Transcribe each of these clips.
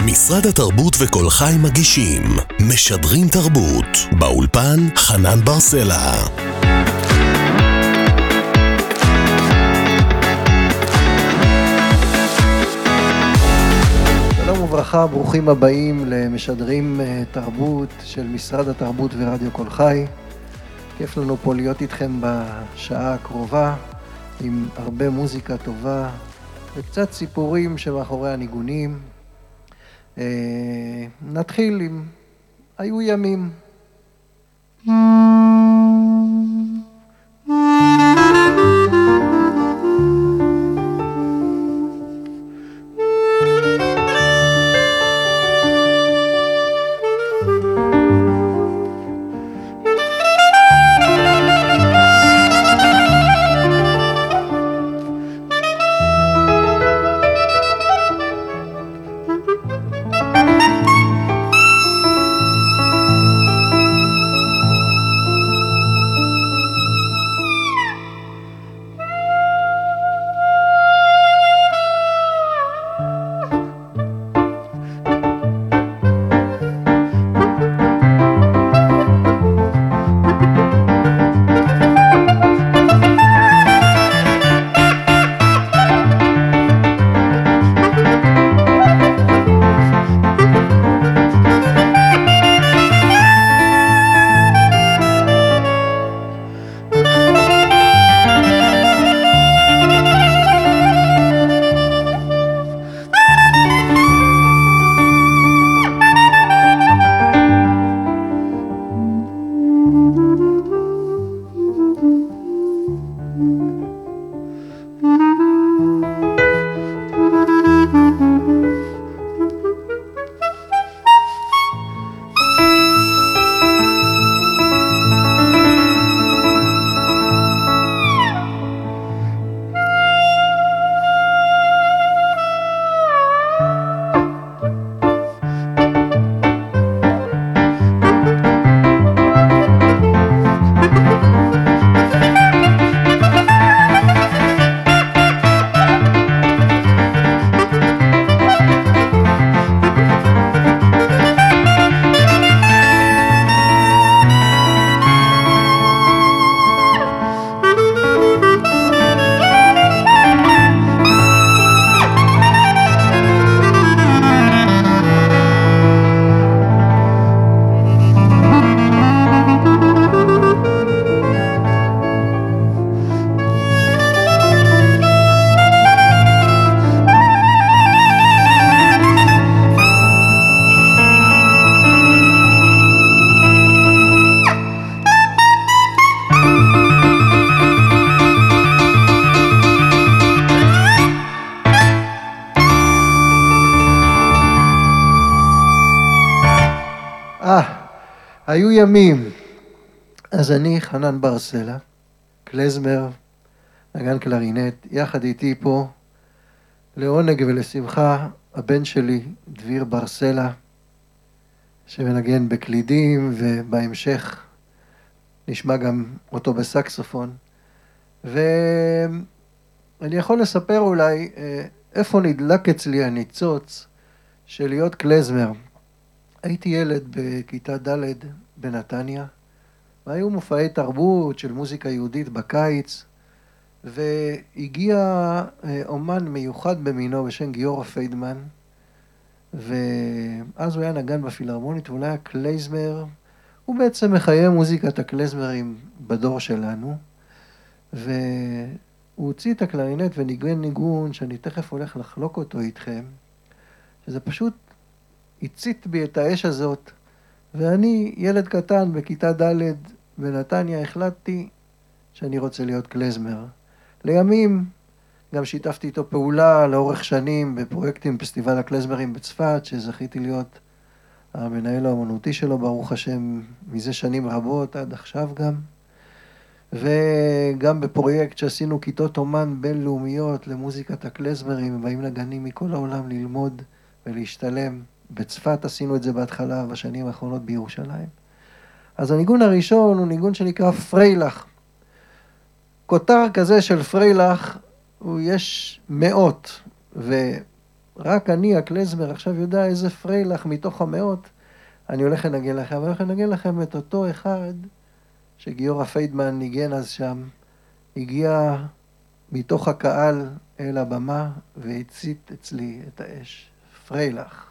משרד התרבות וכל חי מגישים משדרים תרבות. באולפן חנן ברסלה. שלום וברכה, ברוכים הבאים למשדרים תרבות של משרד התרבות ורדיו כל חי. כיף לנו פה להיות איתכם בשעה הקרובה עם הרבה מוזיקה טובה וקצת סיפורים שמאחורי הניגונים. נתחיל עם היו ימים. היו ימים. אז אני חנן ברסלה, קלזמר, נגן קלרינט, יחד איתי פה לעונג ולשמחה הבן שלי דביר ברסלה, שמנגן בקלידים, ובהמשך נשמע גם אותו בסקסופון. ואני יכול לספר אולי איפה נדלק אצלי הניצוץ של להיות קלזמר. הייתי ילד בכיתה ד' בנתניה, והיו מופעי תרבות של מוזיקה יהודית בקיץ, והגיע אומן מיוחד במינו בשם גיורא פיידמן, ואז הוא היה נגן בפילהרמונית, והוא היה קלייזמר. הוא בעצם מחיי מוזיקת הקלייזמרים בדור שלנו, והוא הוציא את הקלרינט וניגן ניגון שאני תכף הולך לחלוק אותו איתכם, שזה פשוט הצית בי את האש הזאת, ואני ילד קטן בכיתה ד' בנתניה החלטתי שאני רוצה להיות קלזמר. לימים גם שיתפתי איתו פעולה לאורך שנים בפרויקטים פסטיבל הקלזמרים בצפת, שזכיתי להיות המנהל האמנותי שלו ברוך השם מזה שנים רבות עד עכשיו גם, וגם בפרויקט שעשינו כיתות אומן בינלאומיות למוזיקת הקלזמרים, ובאים נגנים מכל העולם ללמוד ולהשתלם. בצפת עשינו את זה בהתחלה, בשנים האחרונות בירושלים. אז הניגון הראשון הוא ניגון שנקרא פריילך. כותר כזה של פריילך, יש מאות, רק אני, הקלזמר, עכשיו יודע איזה פריילך מתוך המאות, אני הולך לנגן לכם, אני הולך לנגן לכם את אותו אחד שגיורא פיידמן ניגן אז שם, הגיע מתוך הקהל אל הבמה והצית אצלי את האש. פריילך.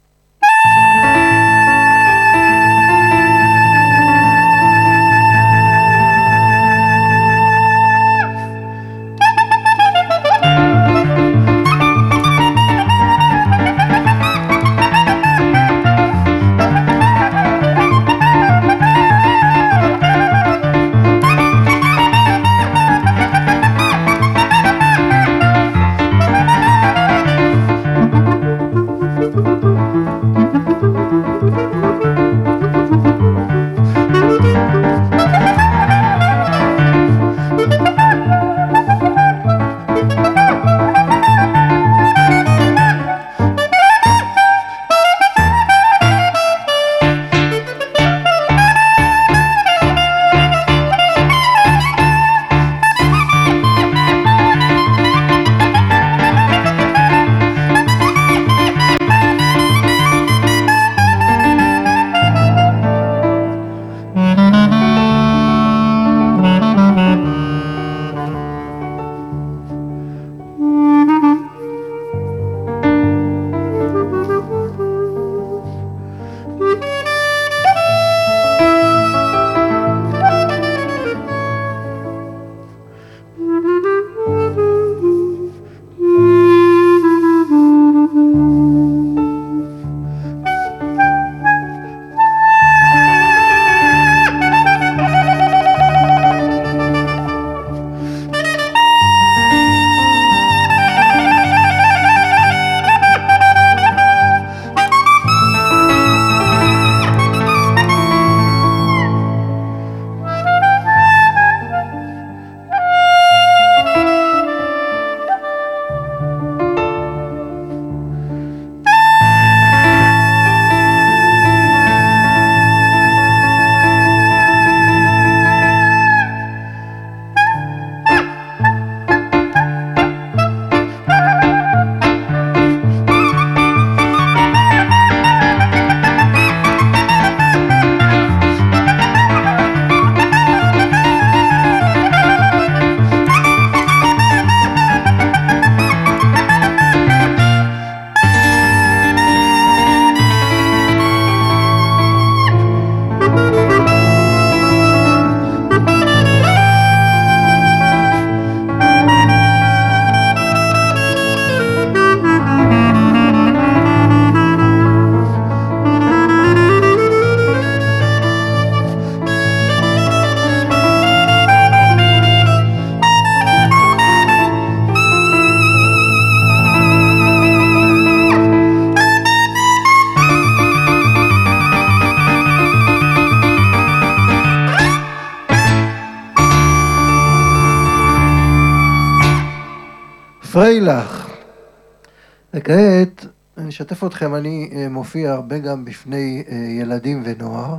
פריילך. וכעת אני אשתף אתכם, אני מופיע הרבה גם בפני ילדים ונוער,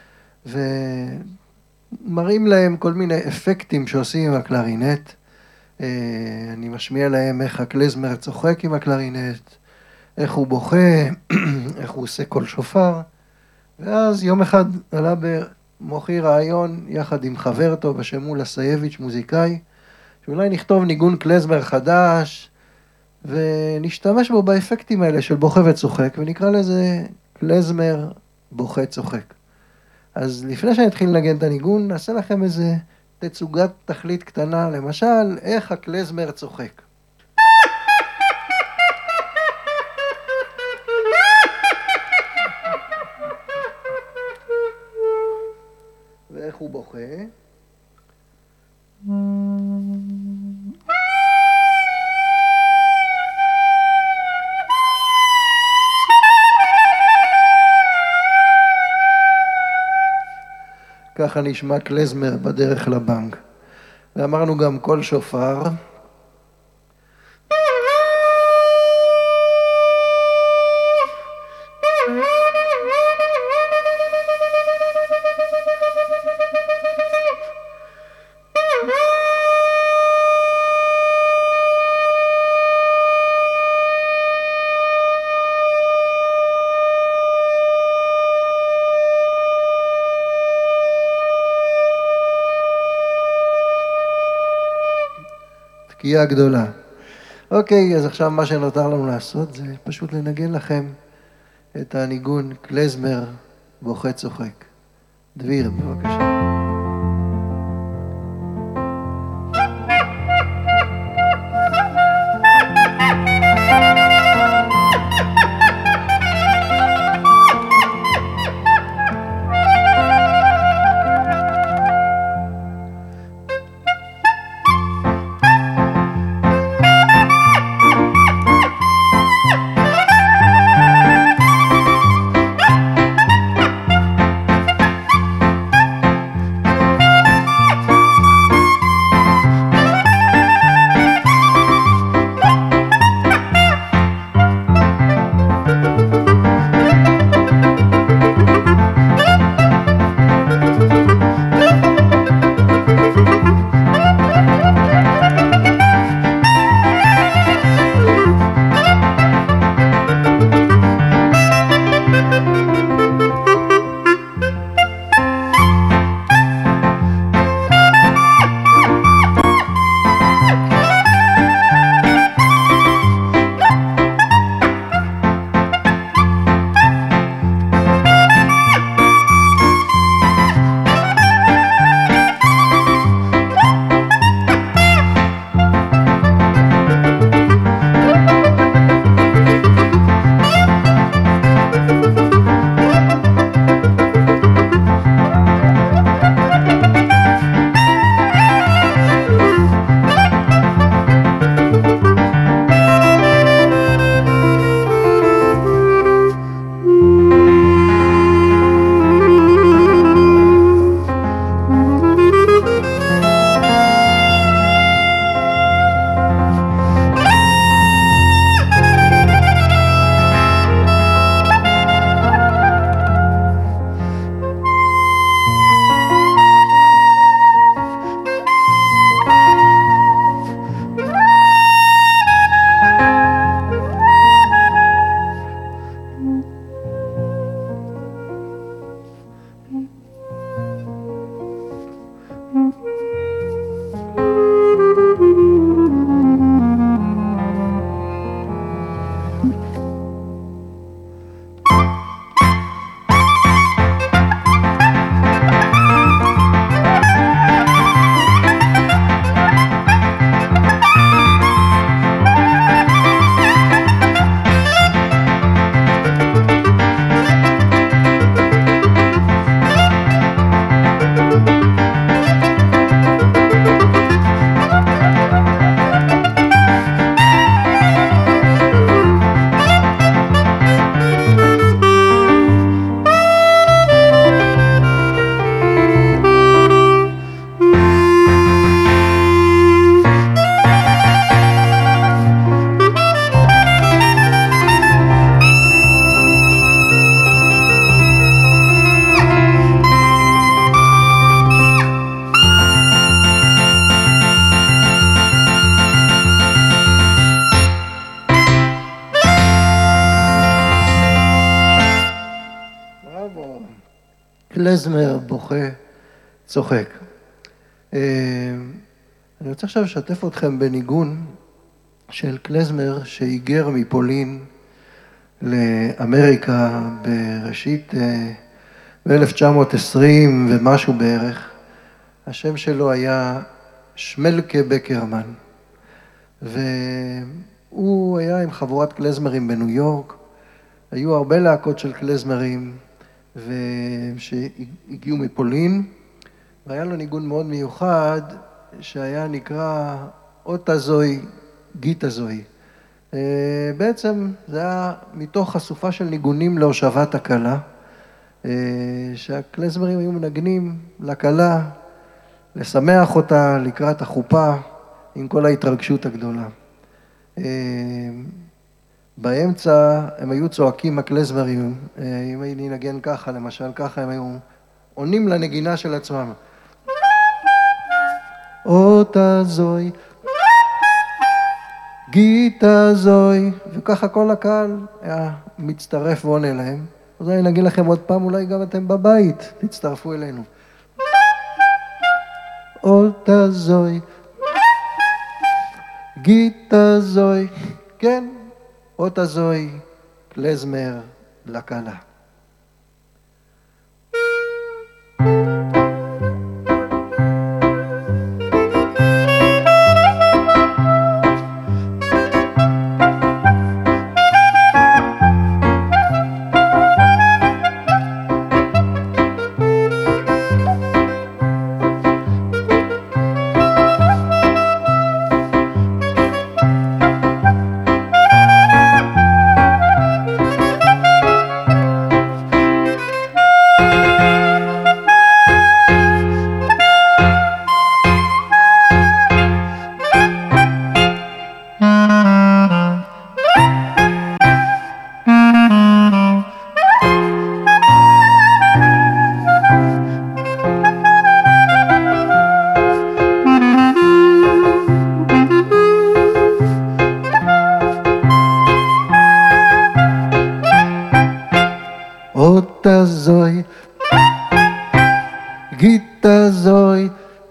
ומראים להם כל מיני אפקטים שעושים עם הקלרינט. אני משמיע להם איך הקלזמר צוחק עם הקלרינט, איך הוא בוכה, איך הוא עושה קול שופר. ואז יום אחד עלה במוחי רעיון יחד עם חבר טוב בשם מולה סייביץ', מוזיקאי, שאולי נכתוב ניגון קלזמר חדש ונשתמש בו באפקטים האלה של בוכה וצוחק, ונקרא לזה קלזמר בוכה צוחק. אז לפני שאני אתחיל לנגן את הניגון, נעשה לכם איזה תצוגת תכלית קטנה, למשל, איך הקלזמר צוחק. ואיך הוא בוכה. ככה נשמע קלזמר בדרך לבנק. ואמרנו גם קול שופר. תקיעה גדולה. אוקיי, אז עכשיו מה שנותר לנו לעשות זה פשוט לנגן לכם את הניגון קלזמר בוכה צוחק. דביר, בבקשה. קלזמר בוכה צוחק. אני רוצה עכשיו לשתף אתכם בניגון של קלזמר שהיגר מפולין לאמריקה בראשית ב-1920 ומשהו בערך. השם שלו היה שמלקה בקרמן, והוא היה עם חבורת קלזמרים בניו יורק. היו הרבה להקות של קלזמרים שהגיעו מפולין, והיה לו ניגון מאוד מיוחד שהיה נקרא אותה זוי, גיטה זוי. בעצם זה היה מתוך חשופה של ניגונים להושבת הכלה, שהקלזמרים היו מנגנים לכלה, לשמח אותה לקראת החופה עם כל ההתרגשות הגדולה. באמצע הם היו צועקים הקלזמרים, אם הייתי נגן ככה, למשל ככה, הם היו עונים לנגינה של עצמם. אותה זוי, גיטה זוי, וככה כל הקהל היה מצטרף ועונה להם. אז אני נגיד לכם עוד פעם, אולי גם אתם בבית, תצטרפו אלינו. אותה זוי, גיטה זוי, כן, אותה זוי, קלזמר לקלה. אותה זוי, גיטה זוי,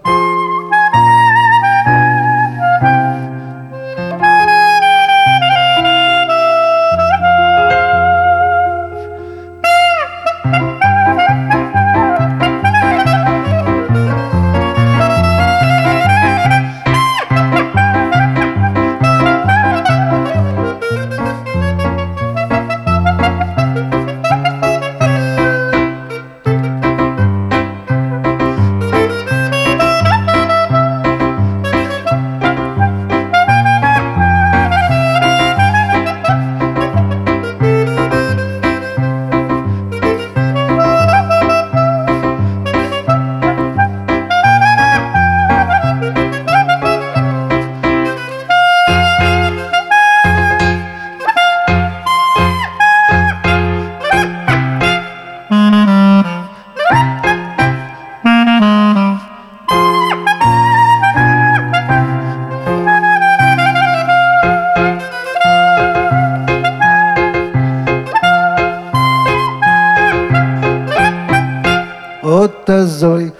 אותה זוי,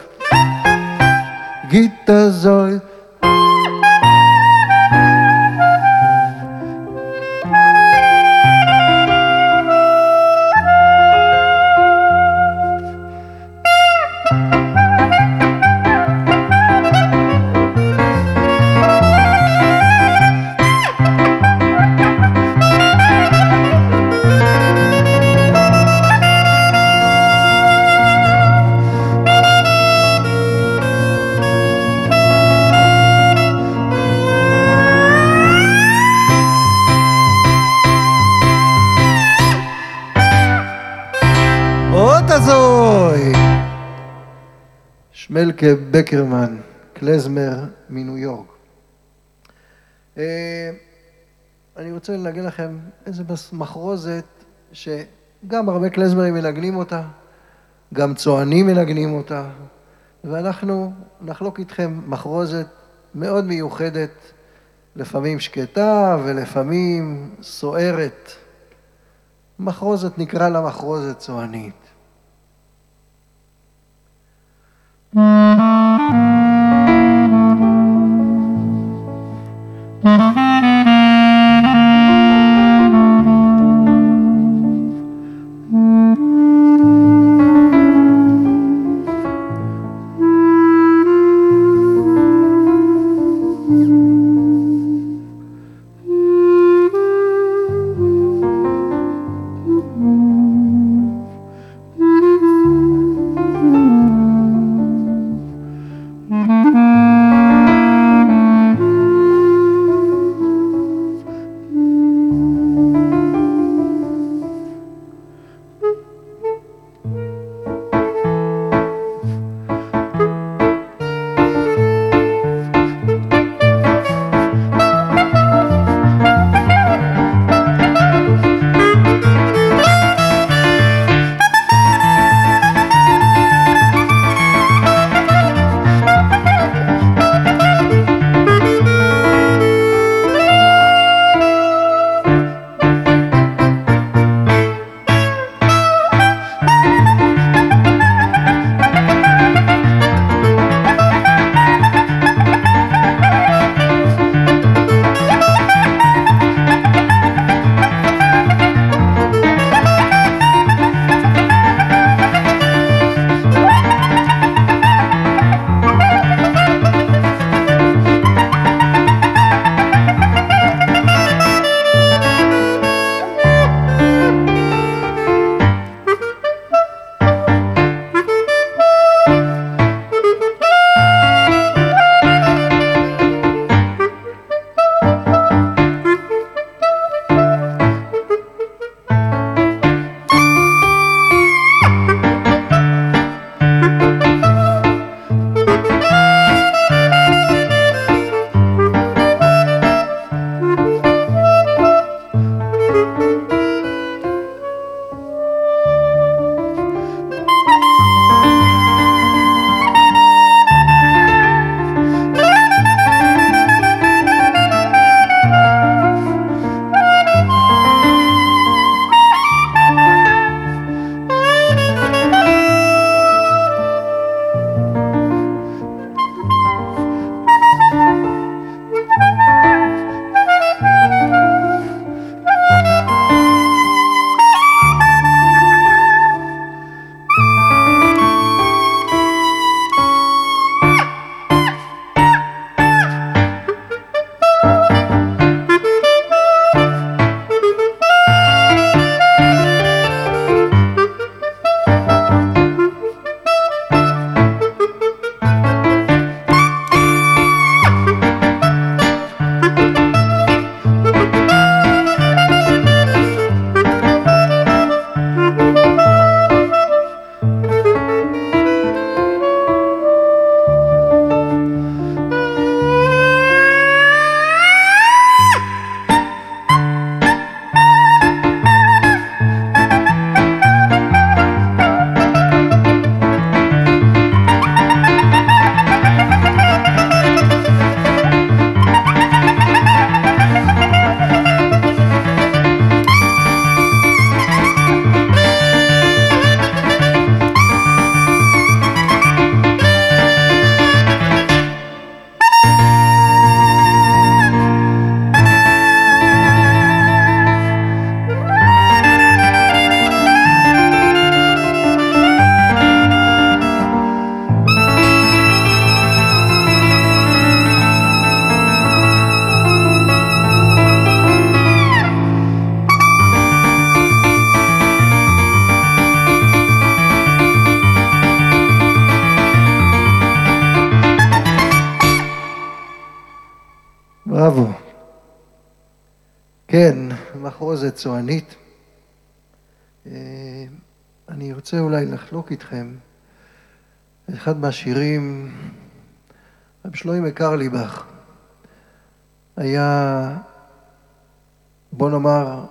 גיטה זוי, אותה זוי. שמלקה בקרמן, קלזמר מניו יורק. אני רוצה לנגן לכם איזה מחרוזת שגם הרבה קלזמרים מנגנים אותה, גם צוענים מנגנים אותה, ואנחנו נחלוק איתכם מחרוזת מאוד מיוחדת, לפעמים שקטה ולפעמים סוערת. מחרוזת נקרא לה מחרוזת צוענית. בראבו. כן, מחרוזת צוענית. אני רוצה אולי לחלוק איתכם אחד מהשירים, רב שלוימי קרליבך. היה, בוא נאמר,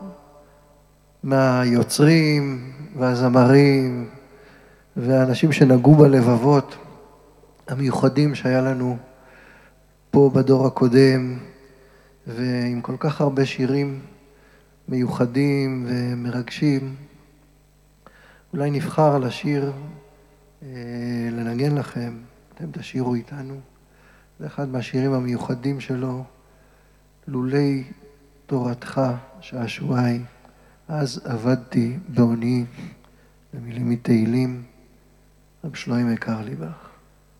מהיוצרים והזמרים והאנשים שנגעו בלבבות המיוחדים שהיה לנו פה בדור הקודם, ועם כל כך הרבה שירים מיוחדים ומרגשים, אולי נבחר לשיר, לנגן לכם, אתם תשירו איתנו. זה אחד מהשירים המיוחדים שלו, לולי תורתך שעשועי, אז עבדתי בעוני, במילים מתהילים, רב שלוימי קרליבך.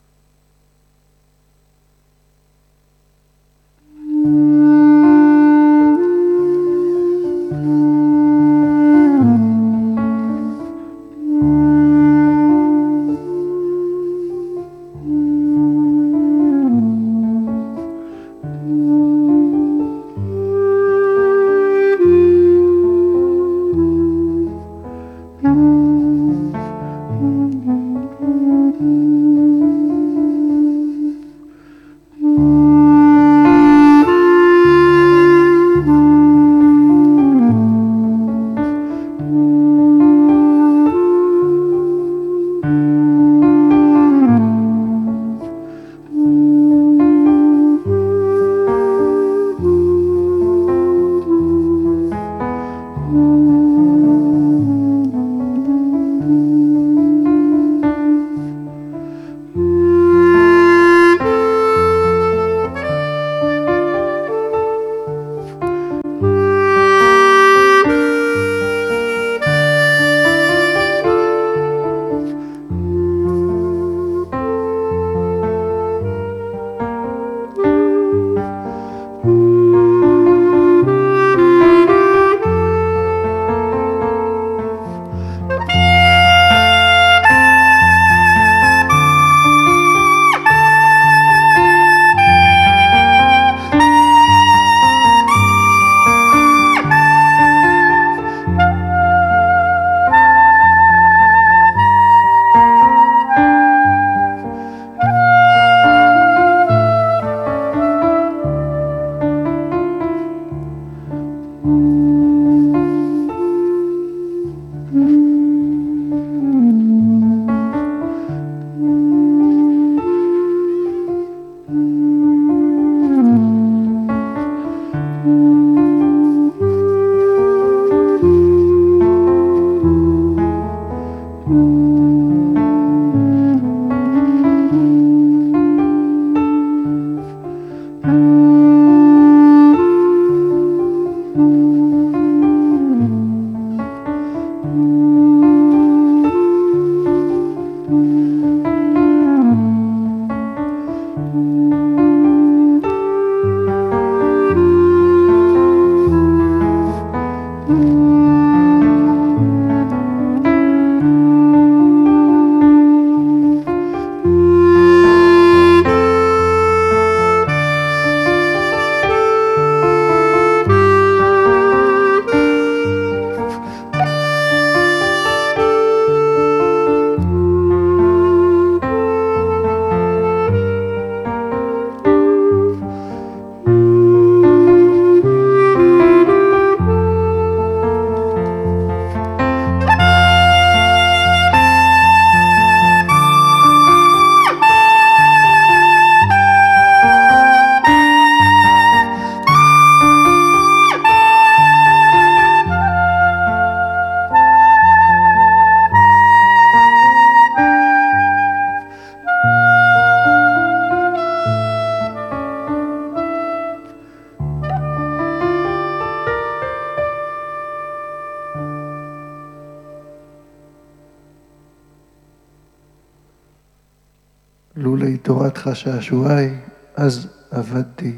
לולי תורתך שעשועי, אז עבדתי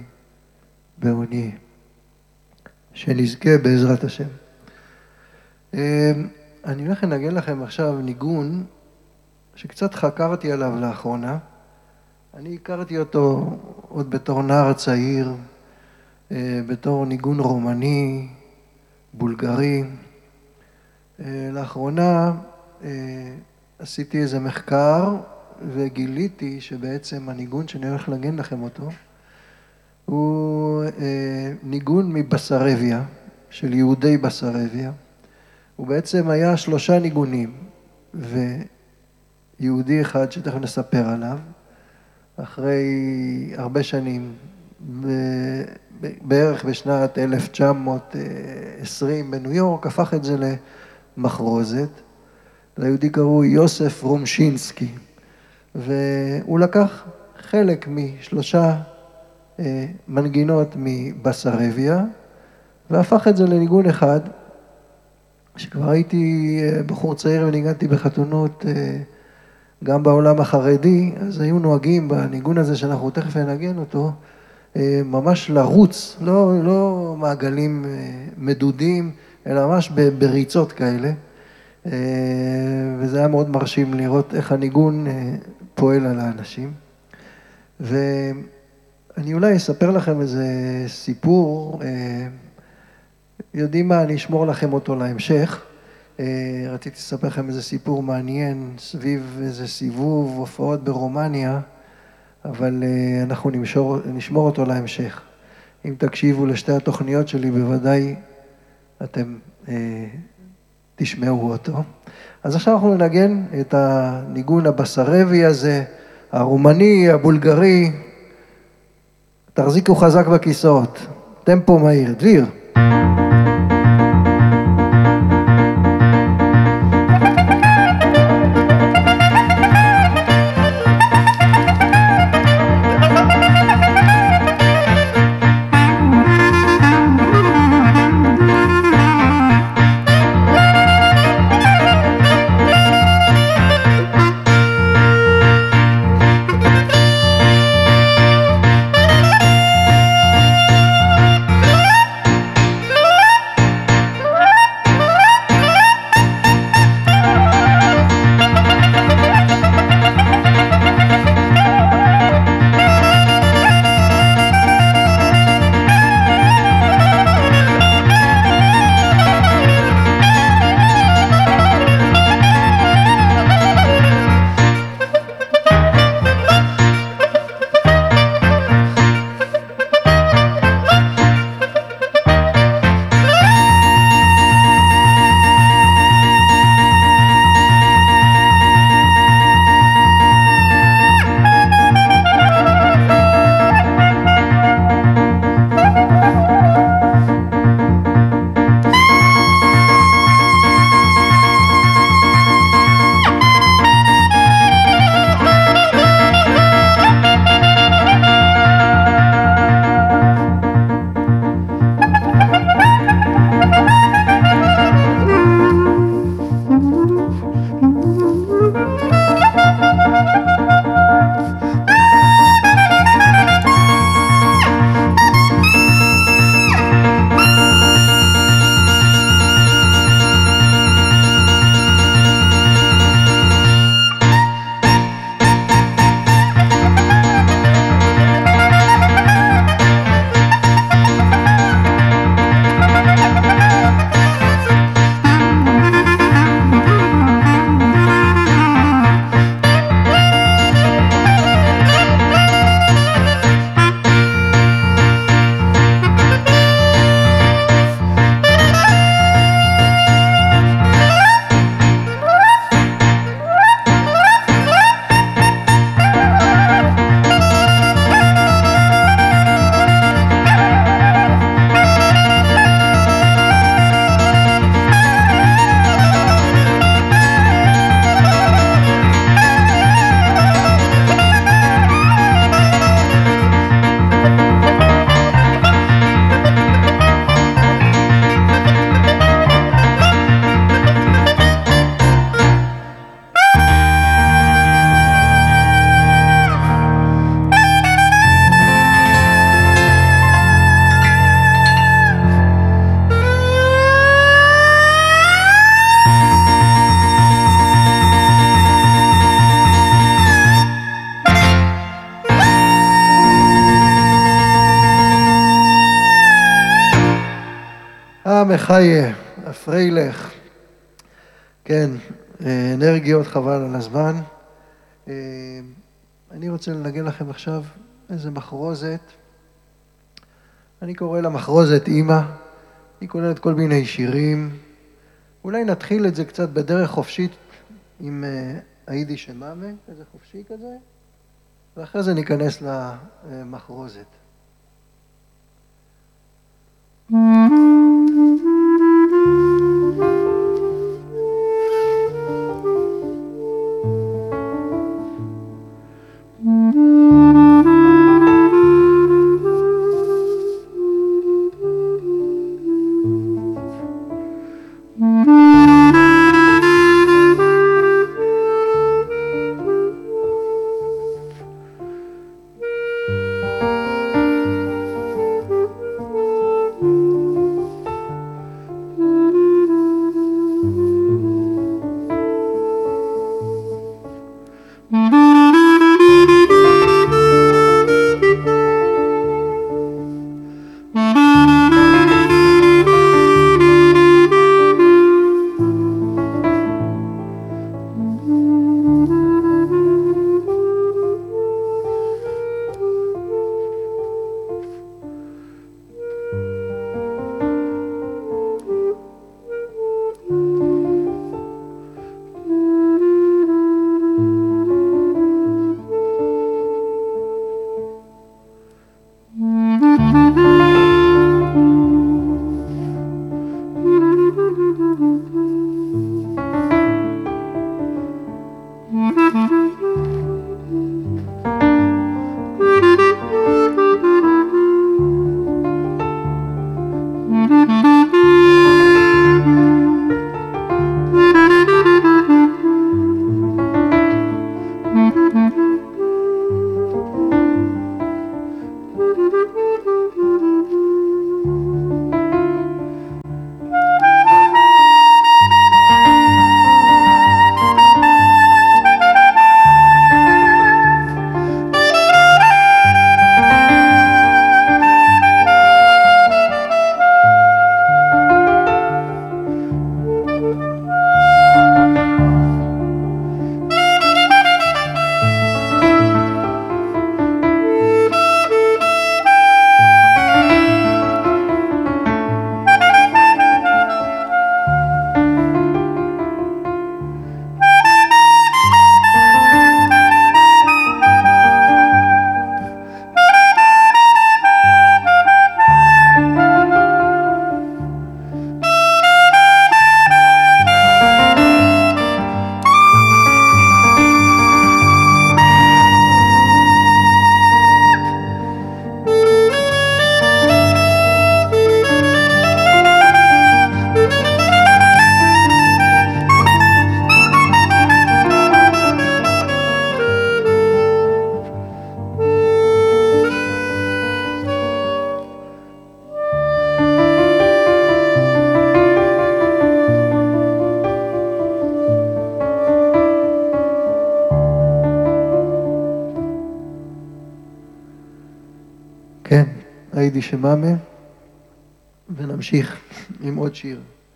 בעוני. שנזכה בעזרת השם. אני הולך לנגן לכם עכשיו ניגון שקצת חקרתי עליו לאחרונה. אני הכרתי אותו עוד בתור נער צעיר, בתור ניגון רומני, בולגרי. לאחרונה עשיתי איזה מחקר וגיליתי שבעצם הניגון שאני הולך לנגן לכם אותו הוא ניגון מבסרביה, של יהודי בסרביה. הוא בעצם היה 3 ניגונים ויהודי אחד שתכף נספר עליו, אחרי הרבה שנים, בערך בשנת 1920 בניו יורק, הפך את זה למחרוזת. ליהודי קראו יוסף רומשינסקי, והוא לקח חלק מ3 מנגינות מבסרביה, והפך את זה לניגון אחד, שכבר הייתי בחור צעיר וניגנתי בחתונות גם בעולם החרדי, אז היו נוהגים בניגון הזה שאנחנו תכף ננגן אותו, ממש לרוץ, לא מעגלים מדודים, אלא ממש בריצות כאלה, וזה היה מאוד מרשים לראות איך הניגון פועל על האנשים. ואני אולי אספר לכם איזה סיפור, יודעים מה, אני אשמור לכם אותו להמשך. רציתי לספר לכם איזה סיפור מעניין סביב איזה סיבוב הופעות ברומניה, אבל אנחנו נשמור אותו להמשך. אם תקשיבו לשתי התוכניות שלי, בוודאי אתם תשמעו אותו. אז עכשיו אנחנו ננגן את הניגון הבסרבי הזה, הרומני, הבולגרי. תחזיקו חזק בכיסאות, טמפו מהיר, דביר. מחיה, הפריילך. כן, אנרגיות חבל על הזמן. אני רוצה לנגן לכם עכשיו איזה מחרוזת. אני קורא לה מחרוזת אמא. היא כוללת כל מיני שירים. אולי נתחיל את זה קצת בדרך חופשית עם היידיש מאמה, איזה חופשי כזה, ואחרי זה ניכנס למחרוזת. כן, היידיש מאמה, ונמשיך עם עוד שיר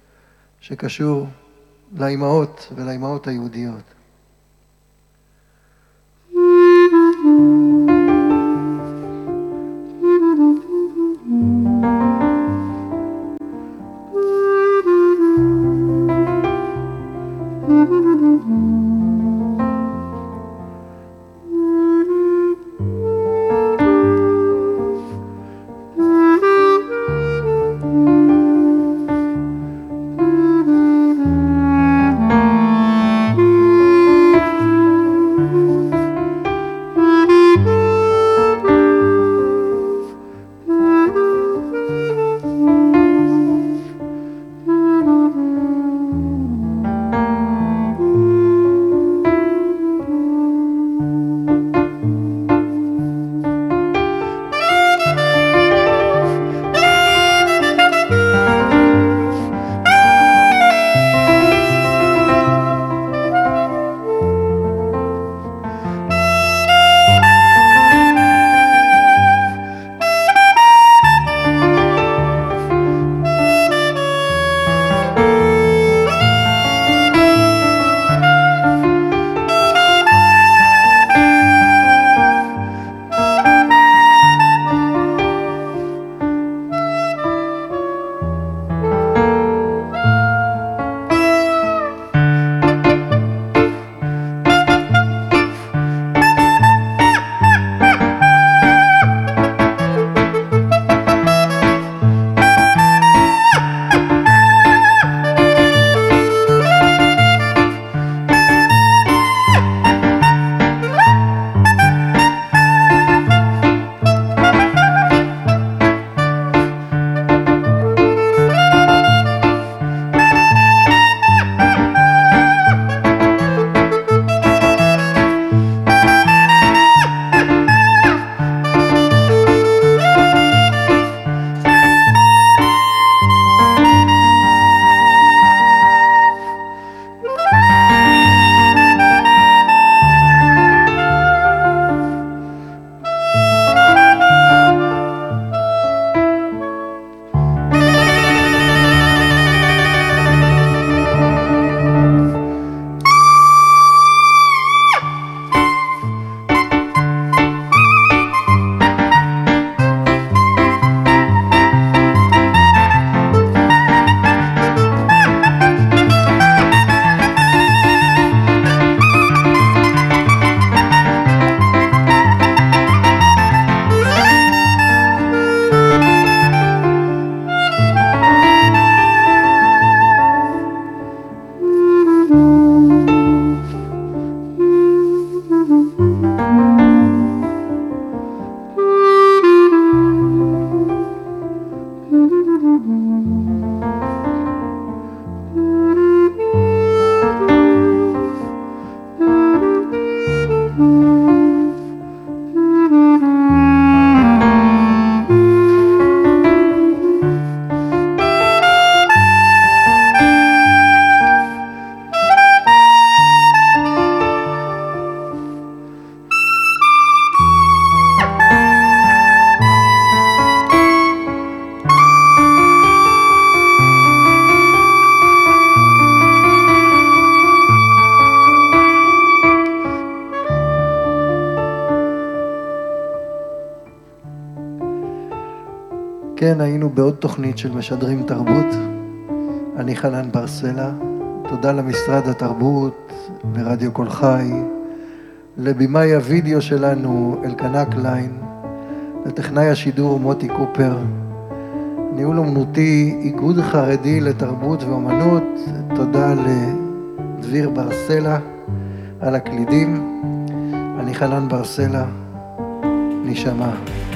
שקשור לאימהות ולאימהות היהודיות. כן, היינו בעוד תוכנית של משדרים תרבות. אני חנן ברסלה. תודה למשרד התרבות, לרדיו קול חי, לבימאי הוידאו שלנו אלקנה קליין, לטכנאי השידור מוטי קופר, ניהול אומנותי איגוד חרדי לתרבות ואומנות. תודה לדביר ברסלה על הקלידים. אני חנן ברסלה, נשמה.